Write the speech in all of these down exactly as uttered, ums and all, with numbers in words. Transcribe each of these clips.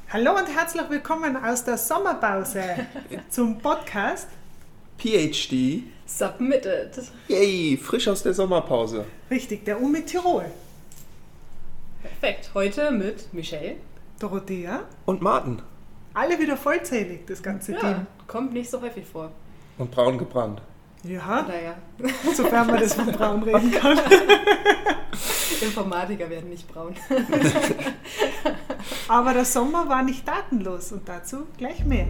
Hallo und herzlich willkommen aus der Sommerpause zum Podcast P H D Submitted. Yay, frisch aus der Sommerpause. Richtig, der U mit Tirol. Perfekt. Heute mit Michelle, Dorothea. Und Martin. Alle wieder vollzählig, das ganze ja, Team. kommt nicht so häufig vor. Und braun gebrannt. Ja, Naja, sofern man das von Braun reden kann. Informatiker werden nicht braun. Aber der Sommer war nicht tatenlos und dazu gleich mehr.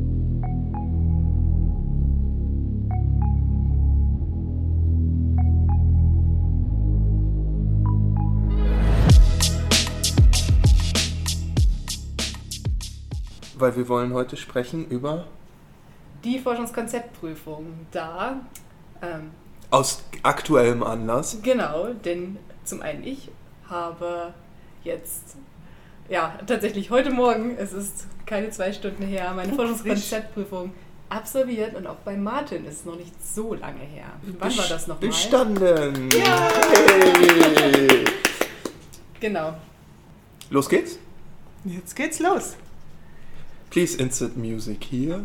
Weil wir wollen heute sprechen über... Die Forschungskonzeptprüfung, da, ähm, Aus aktuellem Anlass. genau, denn zum einen ich habe jetzt, ja, tatsächlich heute Morgen, es ist keine zwei Stunden her, meine Forschungskonzeptprüfung absolviert und auch bei Martin ist es noch nicht so lange her. Wann war das nochmal? Bestanden. Ja. Hey. Genau. Los geht's. Jetzt geht's los. Please insert music here.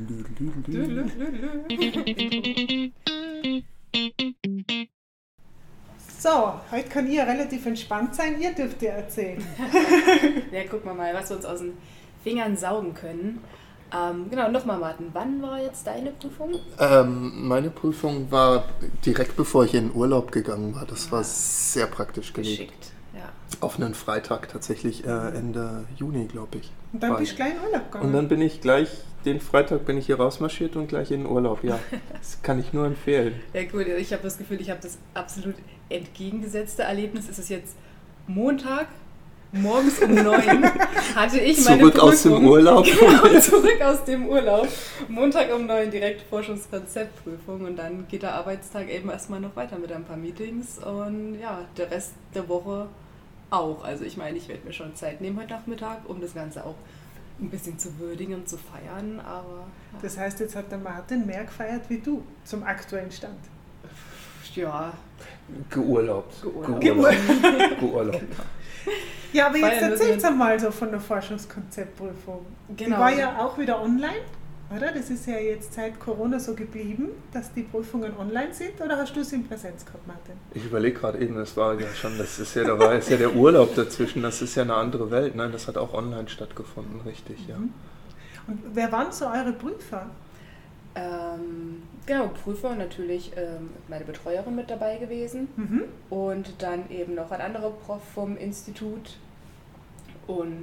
So, heute kann ihr relativ entspannt sein, ihr dürft ihr erzählen. Ja, gucken wir mal, was wir uns aus den Fingern saugen können. Ähm, genau, nochmal Martin, wann war jetzt deine Prüfung? Ähm, meine Prüfung war direkt bevor ich in den Urlaub gegangen war. Das war sehr praktisch gelegt. Geschickt, ja. Auf einen Freitag tatsächlich äh, Ende Juni, glaube ich. Und dann War bist du ich. gleich in Urlaub gegangen. Und dann bin ich gleich, den Freitag bin ich hier rausmarschiert und gleich in den Urlaub, ja. Das kann ich nur empfehlen. Ja gut, ich habe das Gefühl, ich habe das absolut entgegengesetzte Erlebnis. Es ist jetzt Montag, morgens um neun hatte ich meine Zurück Prüfung. aus dem Urlaub. Genau, zurück aus dem Urlaub. Montag um neun direkt Forschungskonzeptprüfung und dann geht der Arbeitstag eben erstmal noch weiter mit ein paar Meetings und ja, der Rest der Woche auch. Also ich meine, ich werde mir schon Zeit nehmen heute Nachmittag, um das Ganze auch ein bisschen zu würdigen und zu feiern, aber... Ja. Das heißt, jetzt hat der Martin mehr gefeiert wie du zum aktuellen Stand. Ja, Geurlaubt. Geurlaubt. Geurlaubt. Geurlaubt. Ja, aber jetzt Feiern erzähl's müssen wir- einmal so von der Forschungskonzeptprüfung. Die Genau. war ja auch wieder online, oder? Das ist ja jetzt seit Corona so geblieben, dass die Prüfungen online sind, oder hast du es in Präsenz gehabt, Martin? Ich überlege gerade eben, das war ja schon, das ist ja, da war ist ja der Urlaub dazwischen, das ist ja eine andere Welt. Nein, das hat auch online stattgefunden, richtig, ja. Mhm. Und wer waren so eure Prüfer? Ähm, genau, Prüfer natürlich ähm, meine Betreuerin mit dabei gewesen Mhm. und dann eben noch ein anderer Prof vom Institut und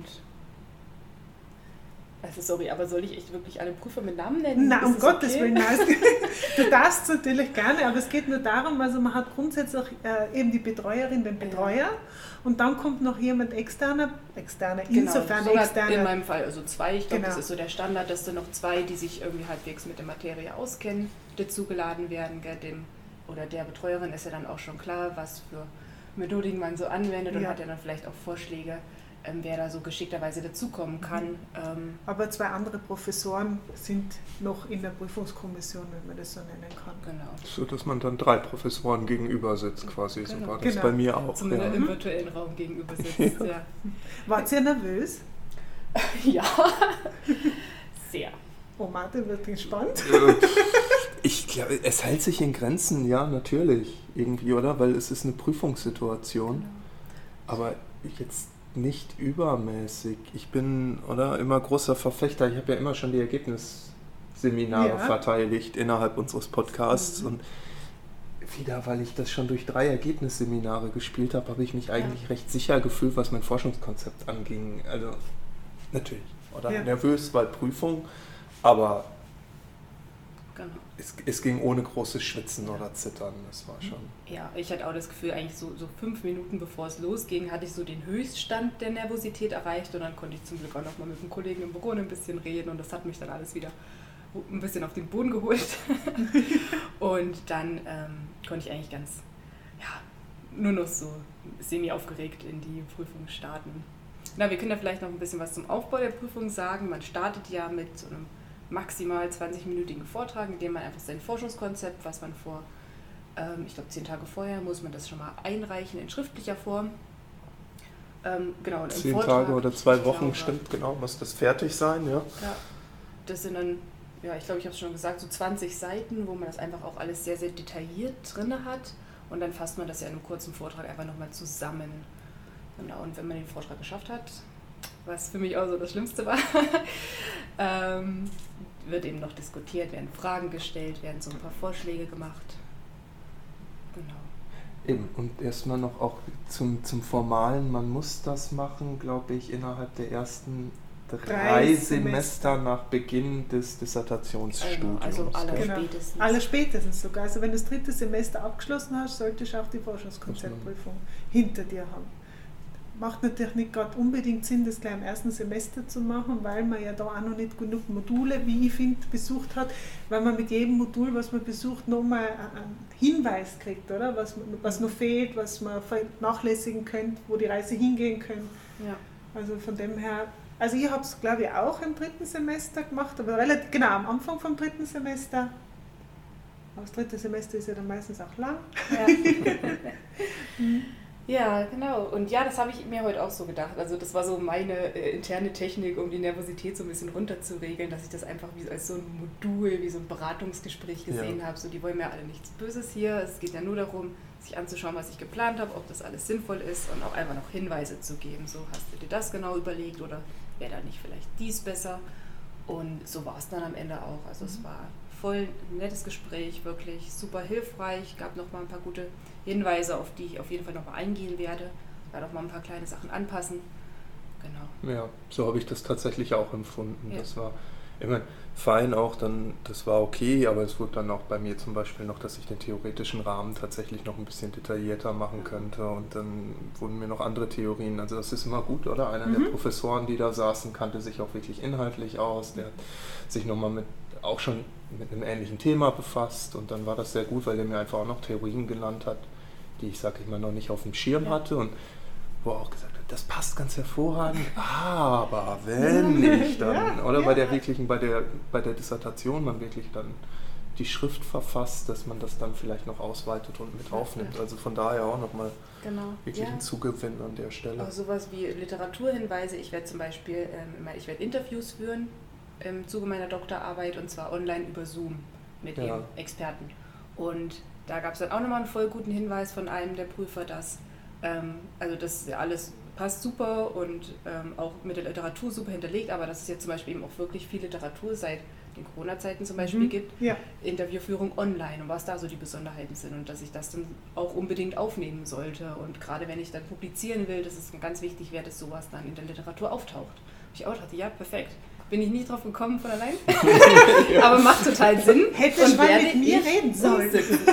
also sorry, aber soll ich echt wirklich alle Prüfer mit Namen nennen? Na, Ist um das Gottes okay? Willen, nein. es- Du darfst natürlich gerne, aber es geht nur darum, also man hat grundsätzlich äh, eben die Betreuerin, den Betreuer und dann kommt noch jemand externer, externer, Genau, insofern sogar externer. in meinem Fall also zwei. Ich glaube, Genau. das ist so der Standard, dass da noch zwei, die sich irgendwie halbwegs mit der Materie auskennen, dazugeladen werden. Gell? Dem, oder der Betreuerin ist ja dann auch schon klar, was für Methodiken man so anwendet und Ja. hat ja dann vielleicht auch Vorschläge, ähm, wer da so geschickterweise dazukommen kann. Mhm. Ähm, Aber zwei andere Professoren sind noch in der Prüfungskommission, wenn man das so nennen kann. genau. So, dass man dann drei Professoren gegenüber sitzt quasi, so Genau. war das Genau. bei mir auch. Zumindest Ja. im virtuellen Raum gegenüber sitzt. Ja. Wart ihr nervös? Ja, sehr. Oh, Martin wird gespannt. Äh, Ich glaube, es hält sich in Grenzen, ja, natürlich, irgendwie, oder? Weil es ist eine Prüfungssituation, aber jetzt nicht übermäßig. Ich bin, oder, immer großer Verfechter, ich habe ja immer schon die Ergebnisseminare Ja. verteidigt innerhalb unseres Podcasts Mhm. und wieder, weil ich das schon durch drei Ergebnisseminare gespielt habe, habe ich mich eigentlich Ja. recht sicher gefühlt, was mein Forschungskonzept anging. Also, natürlich, oder? Ja. Nervös, weil Prüfung, aber Genau. es, es ging ohne großes Schwitzen oder Zittern, das war schon... Ja, ich hatte auch das Gefühl, eigentlich so, so fünf Minuten bevor es losging, hatte ich so den Höchststand der Nervosität erreicht und dann konnte ich zum Glück auch noch mal mit dem Kollegen im Büro ein bisschen reden und das hat mich dann alles wieder ein bisschen auf den Boden geholt. Und dann ähm, konnte ich eigentlich ganz, ja, nur noch so semi-aufgeregt in die Prüfung starten. Na, wir können ja vielleicht noch ein bisschen was zum Aufbau der Prüfung sagen. Man startet ja mit so einem maximal zwanzig-minütigen Vortrag, in dem man einfach sein Forschungskonzept, was man vor, ähm, ich glaube zehn Tage vorher, muss man das schon mal einreichen in schriftlicher Form. Ähm, genau, und im Zehn Vortrag, Tage oder zwei Wochen, glaube, stimmt, genau, muss das fertig sein, ja. Ja, das sind dann, ja, ich glaube, ich habe es schon gesagt, so zwanzig Seiten, wo man das einfach auch alles sehr, sehr detailliert drin hat. Und dann fasst man das ja in einem kurzen Vortrag einfach nochmal zusammen. Genau, und wenn man den Vortrag geschafft hat, was für mich auch so das Schlimmste war, ähm, wird eben noch diskutiert, werden Fragen gestellt, werden so ein paar Vorschläge gemacht. Genau. Eben, und erstmal noch auch zum, zum Formalen, man muss das machen, glaube ich, innerhalb der ersten drei, Drei Semester, Semester nach Beginn des Dissertationsstudiums. Also alle gell? Genau. spätestens. Alle spätestens sogar. Also wenn du das dritte Semester abgeschlossen hast, solltest du auch die Forschungskonzeptprüfung hinter dir haben. Macht natürlich nicht gerade unbedingt Sinn, das gleich im ersten Semester zu machen, weil man ja da auch noch nicht genug Module, wie ich finde, besucht hat, weil man mit jedem Modul, was man besucht, nochmal einen Hinweis kriegt, oder? Was, was noch fehlt, was man nachlässigen könnte, wo die Reise hingehen könnte. Ja. Also von dem her, also ich habe es, glaube ich, auch im dritten Semester gemacht, aber relativ, genau, am Anfang vom dritten Semester. Aber das dritte Semester ist ja dann meistens auch lang. Ja. Ja, genau. Und ja, das habe ich mir heute auch so gedacht. Also das war so meine äh, interne Technik, um die Nervosität so ein bisschen runterzuregeln, dass ich das einfach wie als so ein Modul, wie so ein Beratungsgespräch gesehen Ja. habe. So, die wollen mir alle nichts Böses hier. Es geht ja nur darum, sich anzuschauen, was ich geplant habe, ob das alles sinnvoll ist und auch einfach noch Hinweise zu geben. So, hast du dir das genau überlegt oder wäre da nicht vielleicht dies besser? Und so war es dann am Ende auch. Also mhm. es war voll ein nettes Gespräch, wirklich super hilfreich. Gab noch mal ein paar gute Hinweise, auf die ich auf jeden Fall noch mal eingehen werde. Werde auch mal ein paar kleine Sachen anpassen. Genau. Ja, so habe ich das tatsächlich auch empfunden. Ja. Das war immer fein auch, dann, das war okay, aber es wurde dann auch bei mir zum Beispiel noch, dass ich den theoretischen Rahmen tatsächlich noch ein bisschen detaillierter machen könnte und dann wurden mir noch andere Theorien, also das ist immer gut, oder? Einer mhm. der Professoren, die da saßen, kannte sich auch wirklich inhaltlich aus, der hat sich nochmal mit, auch schon mit einem ähnlichen Thema befasst und dann war das sehr gut, weil der mir einfach auch noch Theorien genannt hat, die ich, sag ich mal, noch nicht auf dem Schirm ja. hatte und wo er auch gesagt hat, das passt ganz hervorragend, aber wenn nicht, dann, ja, oder ja. bei der wirklichen, bei der, bei der Dissertation man wirklich dann die Schrift verfasst, dass man das dann vielleicht noch ausweitet und mit aufnimmt. Also von daher auch nochmal genau. wirklich ja. ein Zugewinn an der Stelle. Auch sowas wie Literaturhinweise. Ich werde zum Beispiel, ähm, ich werde Interviews führen im Zuge meiner Doktorarbeit und zwar online über Zoom mit Ja. eben Experten. Und da gab es dann auch nochmal einen voll guten Hinweis von einem der Prüfer, dass ähm, also das alles passt super und ähm, auch mit der Literatur super hinterlegt, aber dass es jetzt zum Beispiel eben auch wirklich viel Literatur seit den Corona-Zeiten zum Beispiel Mhm. gibt, Ja. Interviewführung online und was da so die Besonderheiten sind und dass ich das dann auch unbedingt aufnehmen sollte und gerade wenn ich dann publizieren will, dass es ganz wichtig wäre, dass sowas dann in der Literatur auftaucht. Und ich auch dachte, ja, perfekt. Bin ich nicht drauf gekommen von allein, ja. aber macht total Sinn. Hätte ich mal mit mir reden sollen.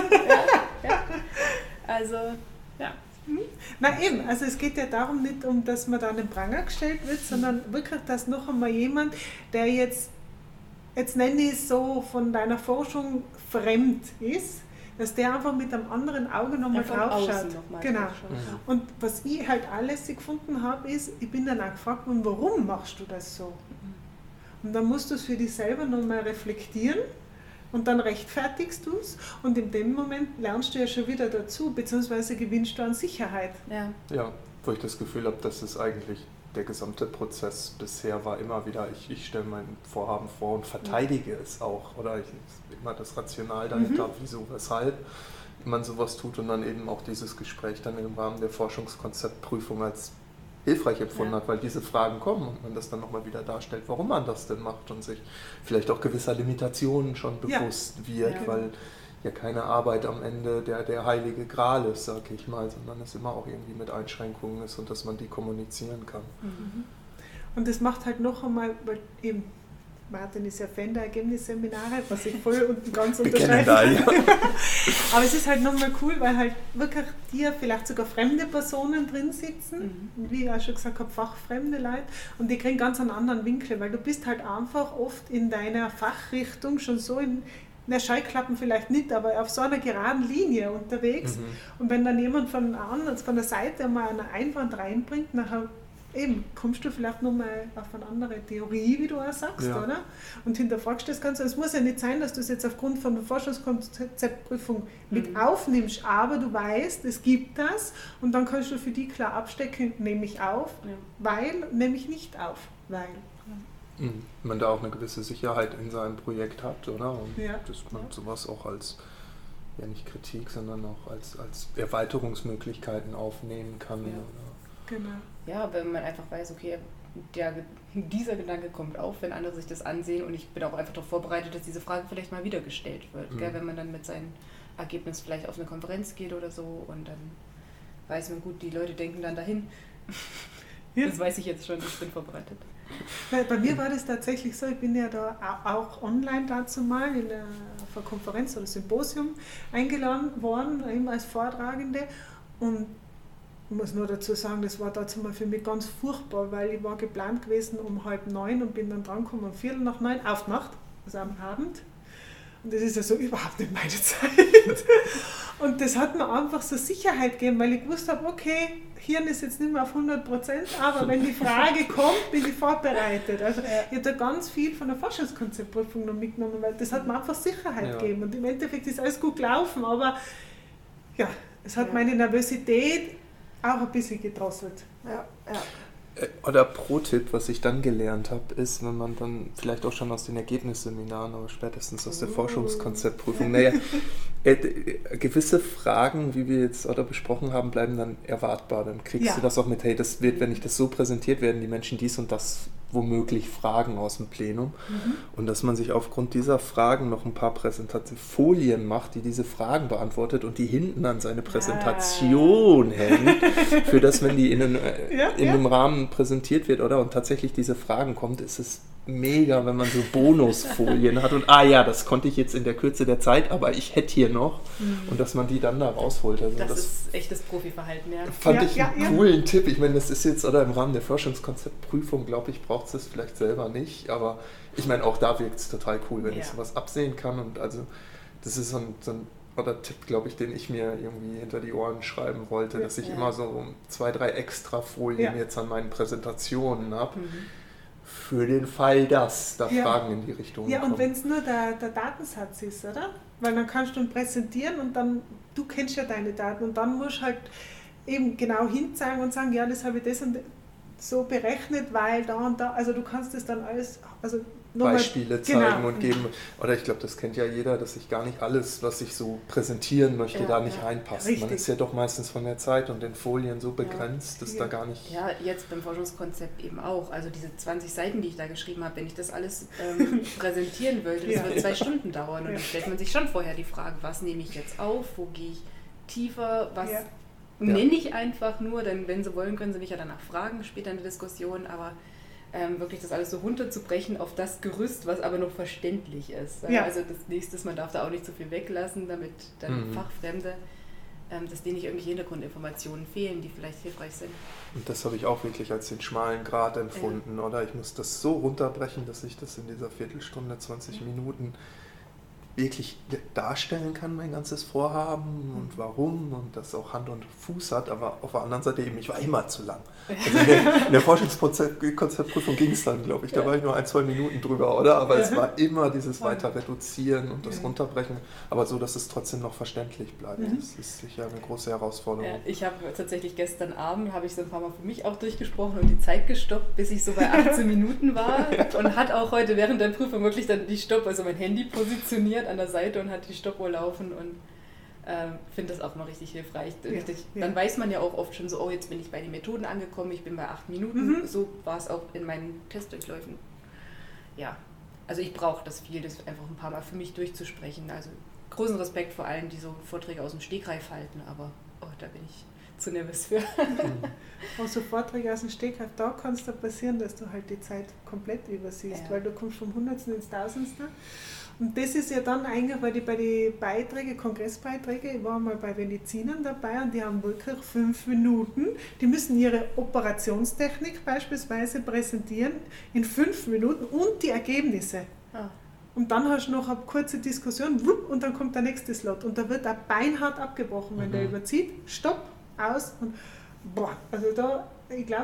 Ja, ja. Also, ja. Na eben, also es geht ja darum nicht, um dass man da an den Pranger gestellt wird, sondern wirklich, dass noch einmal jemand, der jetzt, jetzt nenne ich es so, von deiner Forschung fremd ist, dass der einfach mit einem anderen Auge nochmal ja, drauf schaut. Noch mal genau. drauf schaut. Und was ich halt alles gefunden habe, ist, ich bin dann auch gefragt worden, warum machst du das so? Und dann musst du es für dich selber nochmal reflektieren und dann rechtfertigst du es und in dem Moment lernst du ja schon wieder dazu, beziehungsweise gewinnst du an Sicherheit. Ja. Ja, wo ich das Gefühl habe, dass es eigentlich der gesamte Prozess bisher war immer wieder, ich, ich stelle mein Vorhaben vor und verteidige es auch, oder ich immer das Rational dahinter, mhm. wieso, weshalb man sowas tut und dann eben auch dieses Gespräch dann im Rahmen der Forschungskonzeptprüfung als hilfreich empfunden ja. hat, weil diese Fragen kommen und man das dann nochmal wieder darstellt, warum man das denn macht und sich vielleicht auch gewisser Limitationen schon bewusst ja. wird, ja. weil ja keine Arbeit am Ende der, der heilige Gral ist, sag ich mal, sondern es immer auch irgendwie mit Einschränkungen ist und dass man die kommunizieren kann. Mhm. Und das macht halt noch einmal, weil eben Martin ist ja Fan der Ergebnisseminare, was ich voll und ganz unterschreibe. Da, ja. Aber es ist halt nochmal cool, weil halt wirklich dir vielleicht sogar fremde Personen drin sitzen, mhm. wie ich auch schon gesagt habe, fachfremde Leute, und die kriegen ganz einen anderen Winkel, weil du bist halt einfach oft in deiner Fachrichtung schon so in, na, Scheuklappen vielleicht nicht, aber auf so einer geraden Linie unterwegs. Mhm. Und wenn dann jemand von, von der Seite mal einen Einwand reinbringt, nachher eben, kommst du vielleicht nochmal auf eine andere Theorie, wie du auch sagst, Ja. oder? Und hinterfragst das Ganze. Es muss ja nicht sein, dass du es jetzt aufgrund von der Forschungskonzeptprüfung mit Mhm. aufnimmst, aber du weißt, es gibt das und dann kannst du für die klar abstecken, nehme ich auf, Ja. weil, nehme ich nicht auf, weil. Mhm. Man da auch eine gewisse Sicherheit in seinem Projekt hat, oder? Und Ja. dass man sowas auch als, ja nicht Kritik, sondern auch als, als Erweiterungsmöglichkeiten aufnehmen kann. Ja. Oder? Genau. Ja, wenn man einfach weiß, okay, der, dieser Gedanke kommt auf, wenn andere sich das ansehen und ich bin auch einfach darauf vorbereitet, dass diese Frage vielleicht mal wieder gestellt wird. Mhm. Gell? Wenn man dann mit seinem Ergebnis vielleicht auf eine Konferenz geht oder so und dann weiß man, gut, die Leute denken dann dahin. Ja. Das weiß ich jetzt schon, ich bin vorbereitet. Weil bei mir war das tatsächlich so, ich bin ja da auch online dazu mal in einer, auf einer Konferenz oder Symposium eingeladen worden, eben als Vortragende und ich muss nur dazu sagen, das war dazu mal für mich ganz furchtbar, weil ich war geplant gewesen um halb neun und bin dann dran gekommen um viertel nach neun, auf die Nacht, also am Abend. Und das ist ja so überhaupt nicht meine Zeit. Und das hat mir einfach so Sicherheit gegeben, weil ich gewusst habe, okay, Hirn ist jetzt nicht mehr auf hundert Prozent, aber wenn die Frage kommt, bin ich vorbereitet. Also ich habe da ganz viel von der Forschungskonzeptprüfung noch mitgenommen, weil das hat mir einfach Sicherheit Ja. gegeben. Und im Endeffekt ist alles gut gelaufen, aber ja, es hat Ja. meine Nervosität auch ein bisschen gedrosselt. Ja, ja. Äh, Oder Pro-Tipp, was ich dann gelernt habe, ist, wenn man dann vielleicht auch schon aus den Ergebnisseminaren, aber spätestens aus der Oh. Forschungskonzeptprüfung, naja, äh, äh, gewisse Fragen, wie wir jetzt oder besprochen haben, bleiben dann erwartbar. Dann kriegst Ja. du das auch mit, hey, das wird, wenn ich das so präsentiert, werden die Menschen dies und das womöglich fragen aus dem Plenum. Mhm. Und dass man sich aufgrund dieser Fragen noch ein paar Präsentationsfolien macht, die diese Fragen beantwortet und die hinten an seine Präsentation hängt, für das, wenn die in, einem, äh, Ja, in ja. einem Rahmen präsentiert wird, oder? Und tatsächlich diese Fragen kommt, ist es mega, wenn man so Bonusfolien hat und ah ja, das konnte ich jetzt in der Kürze der Zeit, aber ich hätte hier noch und dass man die dann da rausholt. Also Das, das ist echtes Profiverhalten, ja. fand Ja, ich ja, einen ja. coolen Tipp. Ich meine, das ist jetzt, oder im Rahmen der Forschungskonzeptprüfung, glaube ich, braucht es das vielleicht selber nicht, aber ich meine, auch da wirkt es total cool, wenn Ja. ich sowas absehen kann und also das ist so ein, so ein oder Tipp, glaube ich, den ich mir irgendwie hinter die Ohren schreiben wollte, dass ich Ja. immer so zwei, drei extra Folien Ja. jetzt an meinen Präsentationen habe, Mhm. für den Fall, dass da Ja. Fragen in die Richtung Ja, kommen. und wenn es nur der, der Datensatz ist, oder? Weil dann kannst du ihn präsentieren und dann, du kennst ja deine Daten und dann musst du halt eben genau hinzeigen und sagen, ja, das habe ich das und so berechnet, weil da und da, also du kannst das dann alles, also nochmal- Beispiele zeigen genau. und geben. Oder ich glaube, das kennt ja jeder, dass ich gar nicht alles, was ich so präsentieren möchte, Ja, da nicht ja. reinpasst. Richtig. Man ist ja doch meistens von der Zeit und den Folien so begrenzt, dass Ja. da gar nicht... Ja, jetzt beim Forschungskonzept eben auch. Also diese zwanzig Seiten, die ich da geschrieben habe, wenn ich das alles ähm, präsentieren wollte, das Ja. wird zwei Stunden dauern. Und Ja. dann stellt man sich schon vorher die Frage, was nehme ich jetzt auf, wo gehe ich tiefer, was Ja. nenne ich einfach nur, denn wenn sie wollen, können sie mich ja danach fragen, später in der Diskussion, aber ähm, wirklich das alles so runterzubrechen auf das Gerüst, was aber noch verständlich ist. Ja. Also das nächste, man darf da auch nicht zu viel weglassen, damit dann Mhm. Fachfremde, ähm, dass denen nicht irgendwelche Hintergrundinformationen fehlen, die vielleicht hilfreich sind. Und das habe ich auch wirklich als den schmalen Grat empfunden, oder? Ich muss das so runterbrechen, dass ich das in dieser Viertelstunde, zwanzig Minuten wirklich darstellen kann, mein ganzes Vorhaben und warum und das auch Hand und Fuß hat, aber auf der anderen Seite eben, ich war immer zu lang. Also in der, in der Forschungskonzeptprüfung ging es dann, glaube ich, da Ja. war ich nur ein, zwei Minuten drüber, oder? Aber es Ja. war immer dieses weiter reduzieren und das Ja. runterbrechen, aber so, dass es trotzdem noch verständlich bleibt. Mhm. Das ist sicher eine große Herausforderung. Ja, ich habe tatsächlich gestern Abend, habe ich so ein paar Mal für mich auch durchgesprochen und die Zeit gestoppt, bis ich so bei achtzehn Minuten war und hat auch heute während der Prüfung wirklich dann die Stopp, also mein Handy positioniert an der Seite und hat die Stoppuhr laufen und ähm, finde das auch noch richtig hilfreich. Ja, Richtig, ja. Dann weiß man ja auch oft schon so, oh, jetzt bin ich bei den Methoden angekommen, ich bin bei acht Minuten. Mhm. So war es auch in meinen Testdurchläufen. Ja, also ich brauche das viel, das einfach ein paar Mal für mich durchzusprechen. Also großen Respekt vor allen, die so Vorträge aus dem Stegreif halten, aber oh, da bin ich zu nervös für. Auch so Vorträge aus dem Stegreif, da kann es da passieren, dass du halt die Zeit komplett übersiehst, Ja. weil du kommst vom Hundertsten ins Tausendste. Und das ist ja dann eigentlich, weil die bei den Beiträgen, Kongressbeiträge, ich war mal bei Venezinern dabei und die haben wirklich fünf Minuten, die müssen ihre Operationstechnik beispielsweise präsentieren in fünf Minuten und die Ergebnisse. Ah. Und dann hast du noch eine kurze Diskussion wupp, und dann kommt der nächste Slot und da wird auch beinhart abgebrochen, wenn Mhm. der überzieht, stopp, aus und boah, also da, ich glaube,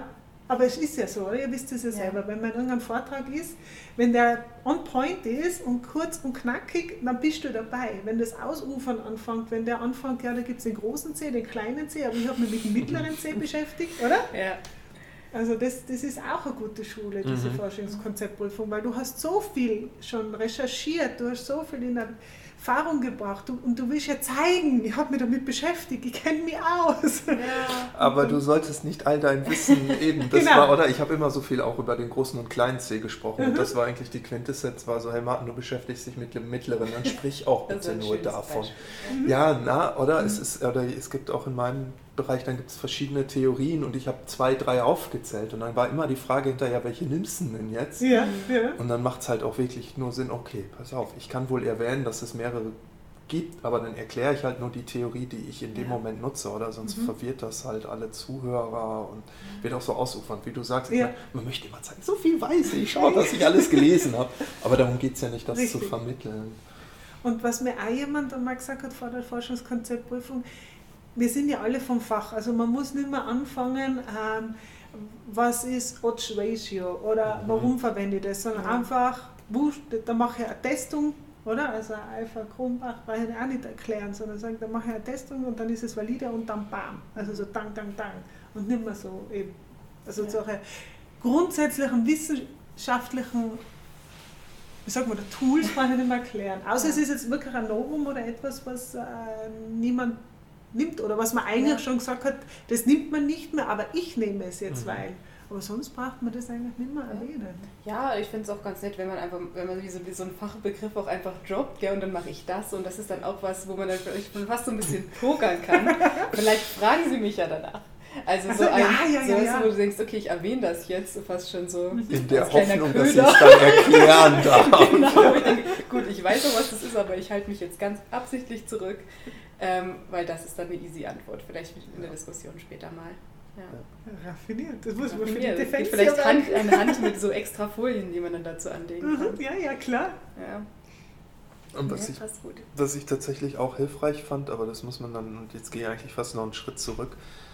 Aber es ist ja so, oder? Ihr wisst es ja, ja selber, wenn man in irgendeinem Vortrag ist, wenn der on point ist und kurz und knackig, dann bist du dabei. Wenn das Ausufern anfängt, wenn der anfängt, ja, da gibt es den großen C, den kleinen C, aber ich habe mich mit dem mittleren C beschäftigt, oder? Ja. Also das, das ist auch eine gute Schule, diese mhm. Forschungskonzeptprüfung, weil du hast so viel schon recherchiert, du hast so viel in Erfahrung gebracht du, und du willst ja zeigen, ich habe mich damit beschäftigt, ich kenne mich aus. Ja. Aber du solltest nicht all dein Wissen eben, das genau. war, oder ich habe immer so viel auch über den großen und kleinen C gesprochen mhm. und das war eigentlich die Quintessenz, war so, hey Martin, du beschäftigst dich mit dem mittleren, dann sprich auch bitte nur davon. Mhm. Ja, na, oder, mhm. es ist, oder es gibt auch in meinem Bereich, dann gibt es verschiedene Theorien und ich habe zwei, drei aufgezählt und dann war immer die Frage hinterher, welche nimmst du denn jetzt? Ja, ja. Und dann macht es halt auch wirklich nur Sinn, okay, pass auf, ich kann wohl erwähnen, dass es mehrere gibt, aber dann erkläre ich halt nur die Theorie, die ich in dem ja. Moment nutze, oder sonst mhm. verwirrt das halt alle Zuhörer und wird auch so ausufernd, wie du sagst. Ja. Meine, man möchte immer sagen, so viel weiß ich, schau, dass ich alles gelesen habe, aber darum geht es ja nicht, das Richtig. zu vermitteln. Und was mir auch jemand einmal gesagt hat vor der Forschungskonzeptprüfung, wir sind ja alle vom Fach, also man muss nicht mehr anfangen, ähm, was ist Odds Ratio oder warum mhm. verwende ich das, sondern mhm. einfach, da mache ich eine Testung, oder? Also Alpha Krumbach brauche ich auch nicht erklären, sondern sagen, da mache ich eine Testung und dann ist es valide und dann bam, also so dang, dang, dang und nicht mehr so eben, also ja. solche grundsätzlichen wissenschaftlichen, wie sagt man, Tools brauche ich nicht mehr erklären, außer ja. es ist jetzt wirklich ein Novum oder etwas, was äh, niemand nimmt oder was man eigentlich ja. schon gesagt hat, das nimmt man nicht mehr, aber ich nehme es jetzt, mhm. weil. Aber sonst braucht man das eigentlich nicht mehr erwähnen. Ja, ich finde es auch ganz nett, wenn man einfach, wenn man wie so, wie so einen Fachbegriff auch einfach droppt, gell, und dann mache ich das und das ist dann auch was, wo man dann vielleicht fast so ein bisschen pokern kann. Vielleicht fragen Sie mich ja danach. Also, also so ein, ja, ja, so ja, was, ja. wo du denkst, okay, ich erwähne das jetzt fast schon so. In der als Hoffnung, Köder. dass ich es dann erklären darf. Genau, ich denke, gut, ich weiß auch, was das ist, aber ich halte mich jetzt ganz absichtlich zurück, ähm, weil das ist dann eine easy Antwort, vielleicht in der Diskussion später mal. Ja. Raffiniert, das muss man Raffiniert. für die Defense vielleicht Hand, eine Hand mit so extra Folien, die man dann dazu anlegen kann. Ja, ja, klar. Ja. Und was, ja, ich, was ich tatsächlich auch hilfreich fand, aber das muss man dann, und jetzt gehe ich eigentlich fast noch einen Schritt zurück,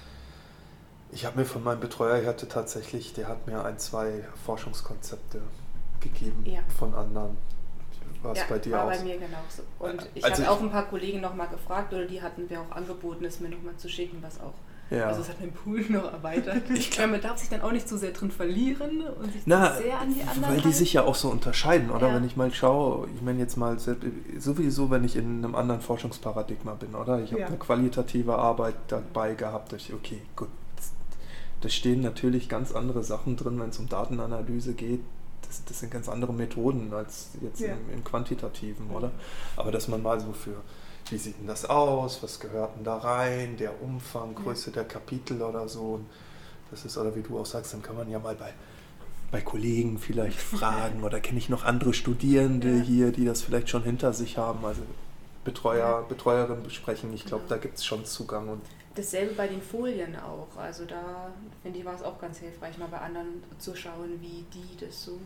ich habe mir von meinem Betreuer, ich hatte tatsächlich, der hat mir ein, zwei Forschungskonzepte gegeben ja. von anderen. War es ja, bei dir war auch? Bei mir genauso. Und ich also habe auch ein paar Kollegen nochmal gefragt, oder die hatten mir auch angeboten, es mir nochmal zu schicken, was auch. Ja. Also es hat den Pool noch erweitert. Ich glaube, man darf sich dann auch nicht zu sehr drin verlieren und sich Na, zu sehr an die anderen weil halten. die sich ja auch so unterscheiden, oder? Ja. Wenn ich mal schaue, ich meine jetzt mal, sowieso wenn ich in einem anderen Forschungsparadigma bin, oder? Ich habe ja. eine qualitative Arbeit dabei gehabt, ich, okay, gut, da stehen natürlich ganz andere Sachen drin, wenn es um Datenanalyse geht. Das, das sind ganz andere Methoden als jetzt ja. im, im Quantitativen, oder? Aber dass man mal so für wie sieht denn das aus, was gehört denn da rein, der Umfang, Größe ja. der Kapitel oder so. Das ist, oder wie du auch sagst, dann kann man ja mal bei, bei Kollegen vielleicht fragen oder kenne ich noch andere Studierende ja. hier, die das vielleicht schon hinter sich haben, also Betreuer, ja. Betreuerin besprechen, ich glaube, da gibt es schon Zugang. Und dasselbe bei den Folien auch, also da finde ich, war es auch ganz hilfreich, mal bei anderen zu schauen, wie die das so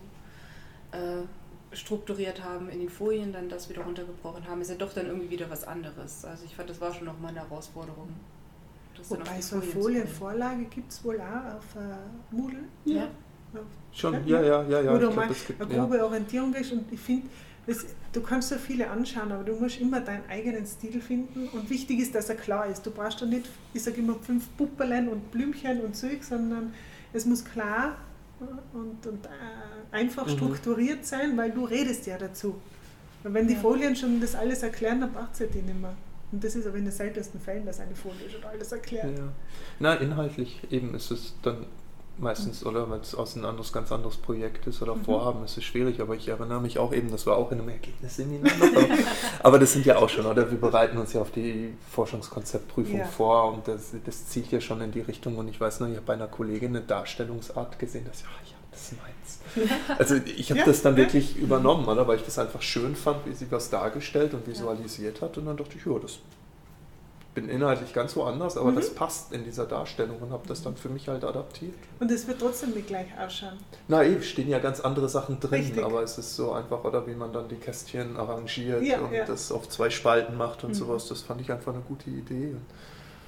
äh, strukturiert haben in den Folien, dann das wieder runtergebrochen haben, ist ja doch dann irgendwie wieder was anderes. Also ich fand, das war schon nochmal eine Herausforderung. Wobei so eine Folienvorlage gibt es wohl auch auf äh, Moodle. Ja. ja. Schon, ja, ja, ja. ja Wo du mal gibt, eine grobe ja. Orientierung ist und ich finde, du kannst so viele anschauen, aber du musst immer deinen eigenen Stil finden und wichtig ist, dass er klar ist. Du brauchst da nicht, ich sage immer, fünf Puppelein und Blümchen und Zeug, sondern es muss klar und, und äh, einfach mhm. strukturiert sein, weil du redest ja dazu. Und wenn die ja. Folien schon das alles erklären, dann braucht es ja die nicht mehr. Und das ist aber in den seltensten Fällen, dass eine Folie schon alles erklärt. Ja. Na, inhaltlich eben ist es dann meistens, mhm. oder wenn es aus ein anderes, ganz anderes Projekt ist oder mhm. Vorhaben, ist es schwierig, aber ich erinnere mich auch eben, das war auch in einem Ergebnisseminar noch, aber das sind ja auch schon, oder wir bereiten uns ja auf die Forschungskonzeptprüfung ja. vor und das, das zielt ja schon in die Richtung und ich weiß noch, ich habe bei einer Kollegin eine Darstellungsart gesehen, dass ach ja, das ist meins. Also ich habe ja, das dann ja. wirklich übernommen, oder, weil ich das einfach schön fand, wie sie was dargestellt und visualisiert ja. hat und dann dachte ich, ja, das bin inhaltlich ganz woanders, aber mhm. das passt in dieser Darstellung und habe das dann für mich halt adaptiert. Und es wird trotzdem nicht gleich ausschauen? Na eben, stehen ja ganz andere Sachen drin, Richtig. Aber es ist so einfach, oder wie man dann die Kästchen arrangiert ja, und ja. das auf zwei Spalten macht und mhm. sowas, das fand ich einfach eine gute Idee.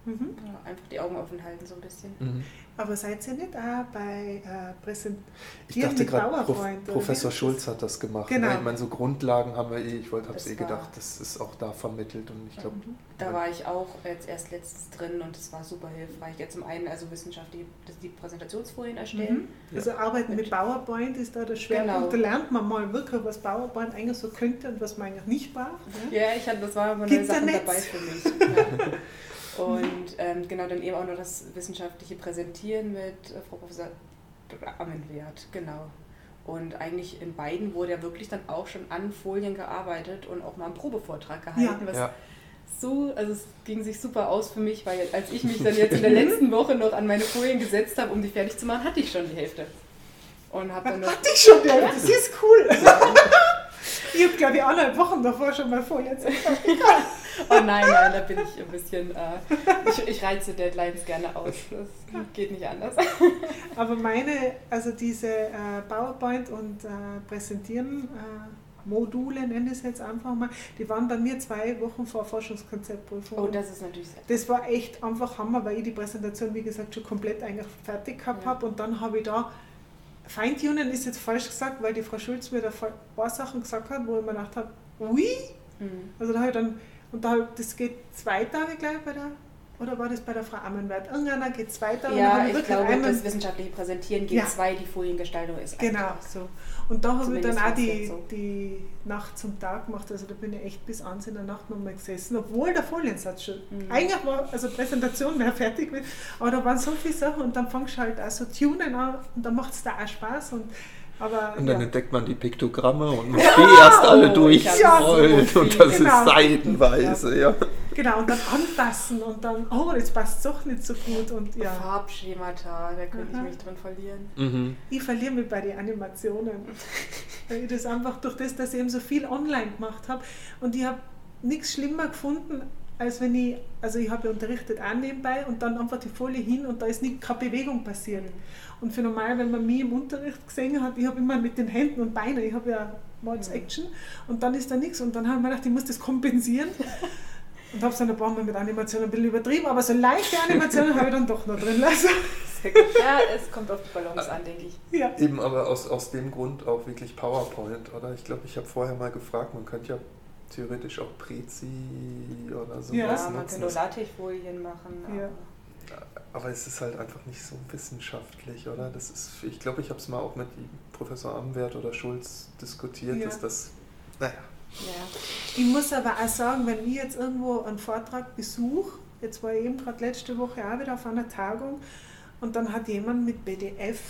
Mhm. Ja, einfach die Augen offen halten so ein bisschen. Mhm. Aber seid ihr nicht auch bei äh, Präsentieren Ich dachte mit gerade, Prof, PowerPoint? oder Professor wie? Schulz hat das gemacht. Genau. Ne? Ich meine, so Grundlagen haben wir eh, ich wollte, habe es Das eh war- gedacht, das ist auch da vermittelt und ich glaube... Mhm. Da war ich auch jetzt erst letztens drin und es war super hilfreich. Ja, zum einen also Wissenschaft, die, die Präsentationsfolien erstellen. Mhm. Also Arbeiten mit PowerPoint ist da der Schwerpunkt. Genau. Da lernt man mal wirklich, was PowerPoint eigentlich so könnte und was man eigentlich nicht braucht. Ne? Ja, ich hatte, das war immer Gibt's neue Sachen da Netz? dabei für mich. Ja. Und ähm, genau, dann eben auch noch das wissenschaftliche Präsentieren mit äh, Frau Professor Ammenwert, genau. Und eigentlich in beiden wurde ja wirklich dann auch schon an Folien gearbeitet und auch mal einen Probevortrag gehalten, was Ja. so, also es ging sich super aus für mich, weil als ich mich dann jetzt in der letzten Woche noch an meine Folien gesetzt habe, um die fertig zu machen, hatte ich schon die Hälfte. Und habe dann noch... Hatte ich schon, ja, das ist cool. Ich habe, glaube ich, anderthalb Wochen davor schon mal vorletzte. Oh nein, nein, da bin ich ein bisschen, äh, ich, ich reize Deadlines gerne aus, das geht nicht anders. Aber meine, also diese äh, PowerPoint und äh, Präsentieren äh, Module, nenne ich es jetzt einfach mal, die waren bei mir zwei Wochen vor Forschungskonzeptprüfung. Oh, das ist natürlich sehr Das war echt einfach Hammer, weil ich die Präsentation, wie gesagt, schon komplett eigentlich fertig gehabt Ja. habe und dann habe ich da, Feintunen ist jetzt falsch gesagt, weil die Frau Schulz mir da ein paar Sachen gesagt hat, wo ich mir gedacht habe, ui, Mhm. also da habe ich dann, und da, das geht zwei Tage gleich bei der, oder war das bei der Frau Ammenwert? Irgendeiner geht zwei Tage. und dann Ja, habe ich wirklich glaube, einmal- das wissenschaftliche Präsentieren G zwei, die Foliengestaltung ist Genau, einfach. so. Und da habe ich dann Zumindest auch war's die, jetzt so. die Nacht zum Tag gemacht, also da bin ich echt bis eins in der Nacht nochmal gesessen, obwohl der Foliensatz schon, Mhm. eigentlich war, also Präsentation wäre fertig gewesen, aber da waren so viele Sachen und dann fangst du halt auch so tunen an und dann macht es da auch Spaß. Und, aber, Und dann ja. entdeckt man die Piktogramme und muss die erst alle Oh, ich hab durchrollen so und das viel. Genau. ist seitenweise, ja. Genau, und dann anpassen und dann, oh, jetzt passt es doch nicht so gut und ja. Farbschemata, da könnte Aha. ich mich drin verlieren. Mhm. Ich verliere mich bei den Animationen. Weil ich das einfach durch das, dass ich eben so viel online gemacht habe und ich habe nichts schlimmer gefunden, als wenn ich, also ich habe ja unterrichtet auch nebenbei und dann einfach die Folie hin und da ist nicht, keine Bewegung passiert. Und für normal, wenn man mich im Unterricht gesehen hat, ich habe immer mit den Händen und Beinen, ich habe ja Mords Action und dann ist da nichts und dann habe ich mir gedacht, ich muss das kompensieren. Und habe es dann ein paar Mal mit Animationen ein bisschen übertrieben, aber so leichte Animationen habe ich dann doch noch drin lassen. Sehr gut. Ja, es kommt auf die Balance an, denke ich. Ja. Eben aber aus, aus dem Grund auch wirklich PowerPoint, oder? Ich glaube, ich habe vorher mal gefragt, man könnte ja theoretisch auch Prezi oder sowas Ja, Ja, nutzen. man kann nur LaTeX-Folien machen. Ja. aber- Aber es ist halt einfach nicht so wissenschaftlich, oder? Das ist, ich glaube, ich habe es mal auch mit Professor Amwert oder Schulz diskutiert, Ja. dass das, naja. Ja. Ich muss aber auch sagen, wenn ich jetzt irgendwo einen Vortrag besuche, jetzt war ich eben gerade letzte Woche auch wieder auf einer Tagung und dann hat jemand mit B D F